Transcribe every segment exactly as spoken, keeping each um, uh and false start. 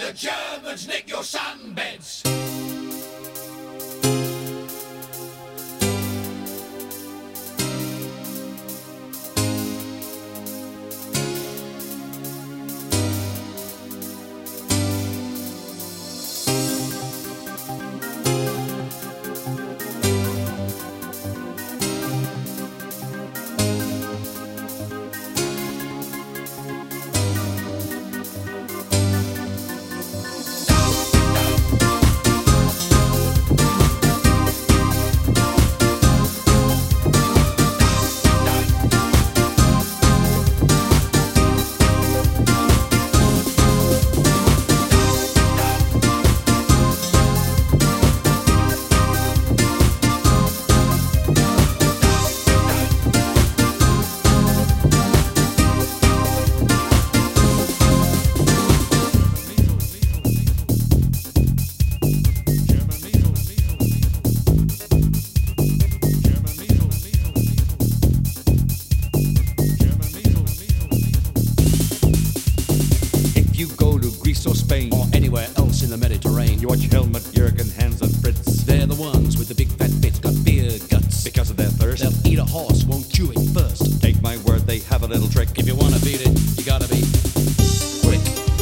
the Germans nick your sunbeds. Greece or Spain, or anywhere else in the Mediterranean, you watch Helmut, Jürgen, Hans and Fritz. They're the ones with the big fat bits, got beer guts. Because of their thirst, they'll eat a horse, won't chew it first. Take my word, they have a little trick. If you wanna beat it, you gotta be quick.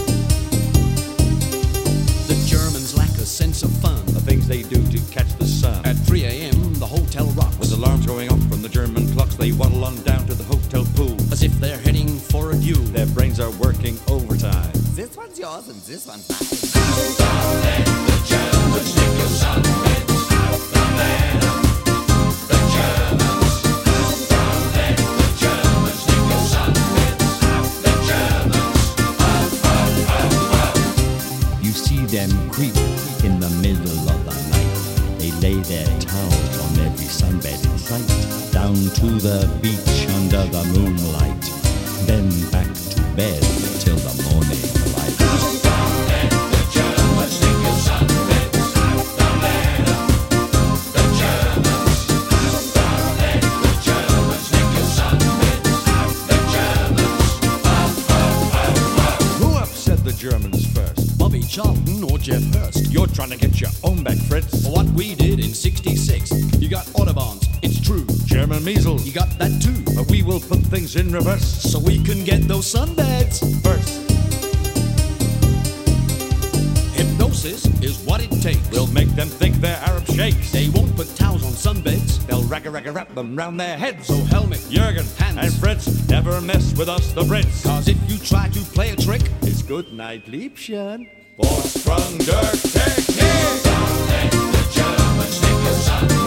The Germans lack a sense of fun. The things they do to catch the sun. At three a.m. the hotel rocks. With alarms going off from the German clocks, they waddle on down to the hotel pool. As if they're heading for a duel. Their brains are working overtime. This one's yours and this one's mine. Out the lead, the Germans nick your sunbeds. Out the lead, the Germans. Out the lead, the Germans nick your sunbeds. Out the Germans. Out, out, out, out. You see them creep in the middle of the night. They lay their towels on every sunbed in sight. Down to the beach under the moonlight. Then back to bed till the morning light. Out the lead, the Germans nick your sunbeds. Out the lead, the Germans. Out the lead, the Germans nick your sunbeds. Out the Germans. Out, out, out, out. Who upset the Germans first? Bobby Charlton or Jeff Hurst. You're trying to get your own back, Fritz. For what we did in sixty-six. You got Autobahns, it's true. German measles. You got that too. But we will put things in reverse. So we can get those sunbeds First, Hypnosis is what it takes. we'll make them think they're Arab sheikhs. They won't put towels on sunbeds. They'll ragga-ragga-wrap them round their heads. So helmet, Jürgen, Hans, and Fritz, never mess with us, the Brits. Cause if you try to play a trick, It's good night, Liebchen. For Sprung der Technik. Out the lead, the Germans nick your sunbeds.